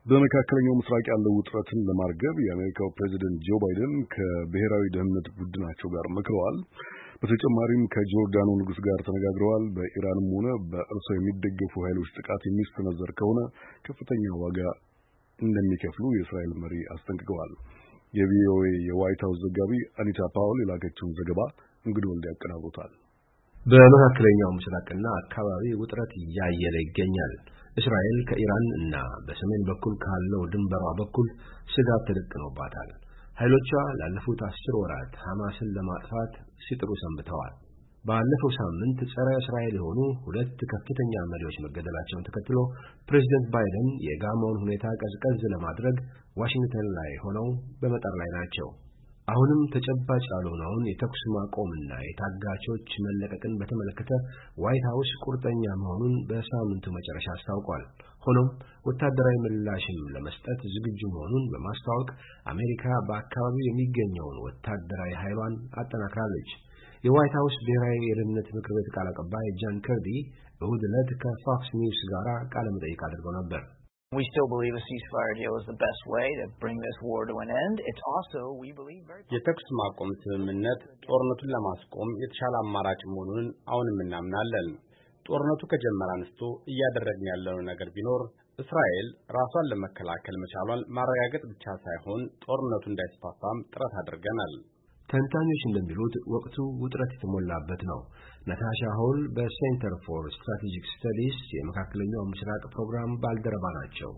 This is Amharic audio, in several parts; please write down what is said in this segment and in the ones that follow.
በመካከለኛው ምስራቅ ያለው ውጥረትን ለማርገብ የአሜሪካው ፕሬዚደንት ጆ ባይደን ከብሔራዊ ደህንነት ቡድናቸው ጋር መክረዋል። በተጨማሪም ከጆርዳኑ ንጉሥ ጋር ተነጋግረዋል። በኢራንም ሆነ በእርሷ የሚደገፉ ኃይሎች ጥቃት የሚሰነዘር ከሆነ ከፍተኛ ዋጋ እንደሚከፍሉ የእስራኤል መሪ አስጠንቅቀዋል። የቪኦኤ የዋይት ሃውስ ዘጋቢ አኒታ ፓውል የላከችውን ዘገባ እንግዲህ ወልድ ያቀናብሩታል። በመካከለኛው ምስራቅና አካባቢ ውጥረት እያየለ ይገኛል። እስራኤል ከኢራን እና በሰሜን በኩል ካለው ድንበሯ በኩል ስጋት ተደቅኖባታል። ኃይሎቿ ላለፉት 10 ወራት ሐማስን ለማጥፋት ሲጥሩ ሰንብተዋል። ባለፈው ሳምንት ጸረ እስራኤል የሆኑ 2 ከፍተኛ መሪዎች መገደላቸውን ተከትሎ ፕሬዝዳንት ባይደን የጋማውን ሁኔታ ቀዝቀዝ ለማድረግ ዋሽንግተን ላይ ሆነው በመጣር ላይ ናቸው። አሁንም ተጨባጭ ያልሆነውን የተኩስ ማቆምና የታጋቾች መለቀቅን በተመለከተ ዋይት ሃውስ ቁርጠኛ መሆኑን በሳምንቱ መጨረሻ አስታውቋል። ሆኖም ወታደራዊ ምላሽም ለመስጠት ዝግጁ መሆኑን በማስታወቅ አሜሪካ በአካባቢው የሚገኘውን ወታደራዊ ኃይሏን አጠናክራለች። የዋይት ሃውስ ብሔራዊ የደህንነት ምክር ቤት ቃል አቀባይ ጃን ከርቢ እሁድ ዕለት ከፎክስ ኒውስ ጋር ቃለ መጠይቅ አድርገው ነበር። We still believe a ceasefire deal is the best way to bring this war to an end. It's also, we believe, የተኩስ ማቆም ስምምነት ጦርነቱን ለማስቆም የተሻለ አማራጭ መሆኑን አሁንም እናምናለን። ጦርነቱ ከጀመረ አንስቶ እያደረግን ያለው ነገር ቢኖር እስራኤል ራሷን ለመከላከል መቻሏን ማረጋገጥ ብቻ ሳይሆን ጦርነቱ እንዳይስፋፋም ጥረት አድርገናል። ተንታኞች እንደሚሉት ወቅቱ ውጥረት የተሞላበት ነው። ናታሻ ሆል በሴንተር ፎር ስትራቴጂክ ስተዲስ የመካከለኛው ምስራቅ ፕሮግራም ባልደረባ ናቸው።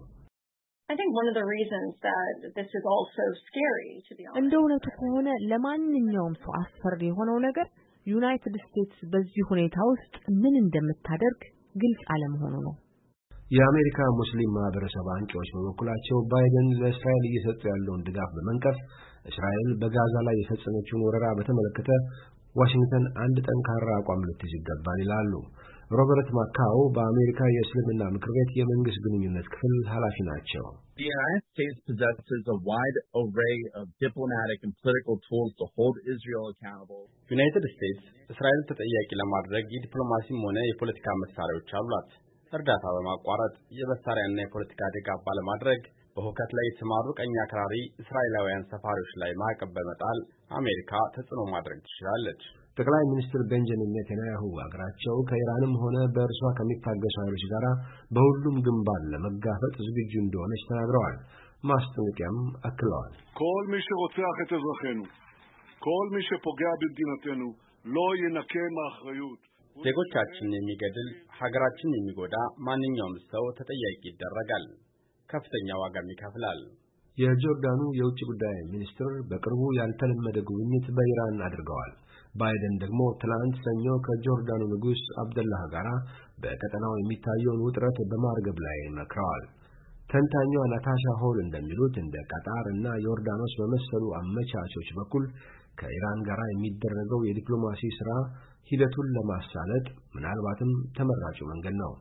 እንደ እውነቱ ከሆነ ለማንኛውም ሰው አስፈሪ የሆነው ነገር ዩናይትድ ስቴትስ በዚህ ሁኔታ ውስጥ ምን እንደምታደርግ ግልጽ አለመሆኑ ነው። የአሜሪካ ሙስሊም ማህበረሰብ አንቂዎች በበኩላቸው ባይደን ለእስራኤል እየሰጡ ያለውን ድጋፍ በመንቀፍ እስራኤል በጋዛ ላይ የፈጸመችውን ወረራ በተመለከተ ዋሽንግተን አንድ ጠንካራ አቋም ልትይዝ ይገባል ይላሉ። ሮበርት ማካው በአሜሪካ የእስልምና ምክር ቤት የመንግስት ግንኙነት ክፍል ኃላፊ ናቸው። The United States possesses a wide array of diplomatic and political tools to hold Israel accountable. ዩናይትድ ስቴትስ እስራኤል ተጠያቂ ለማድረግ የዲፕሎማሲም ሆነ የፖለቲካ መሳሪያዎች አሏት። እርዳታ በማቋረጥ የመሳሪያና የፖለቲካ ድጋፍ ባለማድረግ በሁከት ላይ የተሰማሩ ቀኝ አክራሪ እስራኤላውያን ሰፋሪዎች ላይ ማዕቀብ በመጣል አሜሪካ ተጽዕኖ ማድረግ ትችላለች። ጠቅላይ ሚኒስትር ቤንጃሚን ኔታንያሁ አገራቸው ከኢራንም ሆነ በእርሷ ከሚታገሱ ኃይሎች ጋር በሁሉም ግንባር ለመጋፈጥ ዝግጁ እንደሆነች ተናግረዋል። ማስጠንቀቂያም አክለዋል። כל מי שרוצח את אזרחינו, כל מי שפוגע במדינתנו, לא ינקה מאחריות. ዜጎቻችንን የሚገድል ሀገራችንን የሚጎዳ ማንኛውም ሰው ተጠያቂ ይደረጋል፣ ከፍተኛ ዋጋም ይከፍላል። የጆርዳኑ የውጭ ጉዳይ ሚኒስትር በቅርቡ ያልተለመደ ጉብኝት በኢራን አድርገዋል። ባይደን ደግሞ ትላንት ሰኞ ከጆርዳኑ ንጉሥ አብደላህ ጋር በቀጠናው የሚታየውን ውጥረት በማርገብ ላይ መክረዋል። ተንታኟ ናታሻ ሆል እንደሚሉት እንደ ቀጣር እና ዮርዳኖስ በመሰሉ አመቻቾች በኩል ከኢራን ጋር የሚደረገው የዲፕሎማሲ ስራ ሂደቱን ለማሳለጥ ምናልባትም ተመራጩ መንገድ ነው።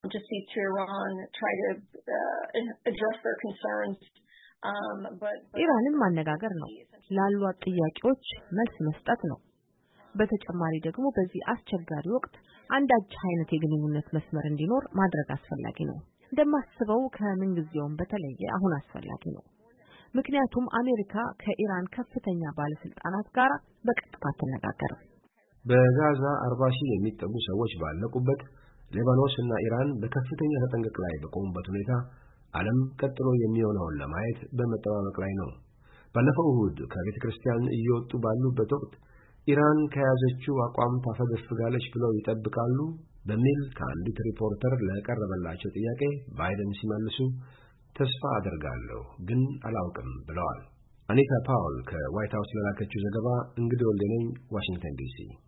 ኢራንን ማነጋገር ነው፣ ላሏት ጥያቄዎች መልስ መስጠት ነው። በተጨማሪ ደግሞ በዚህ አስቸጋሪ ወቅት አንዳች አይነት የግንኙነት መስመር እንዲኖር ማድረግ አስፈላጊ ነው። እንደማስበው ከምንጊዜውም በተለየ አሁን አስፈላጊ ነው። ምክንያቱም አሜሪካ ከኢራን ከፍተኛ ባለስልጣናት ጋር በቀጥታ ተነጋገረ። በጋዛ 40 ሺህ የሚጠጉ ሰዎች ባለቁበት ሌባኖስ እና ኢራን በከፍተኛ ተጠንቀቅ ላይ በቆሙበት ሁኔታ ዓለም ቀጥሎ የሚሆነውን ለማየት በመጠባበቅ ላይ ነው። ባለፈው እሁድ ከቤተ ክርስቲያን እየወጡ ባሉበት ወቅት ኢራን ከያዘችው አቋም ታፈገፍጋለች ብለው ይጠብቃሉ በሚል ከአንዲት ሪፖርተር ለቀረበላቸው ጥያቄ ባይደን ሲመልሱ ተስፋ አደርጋለሁ ግን አላውቅም ብለዋል። አኒታ ፓውል ከዋይት ሃውስ ለላከችው ዘገባ እንግዲህ ወልደነኝ ዋሽንግተን ዲሲ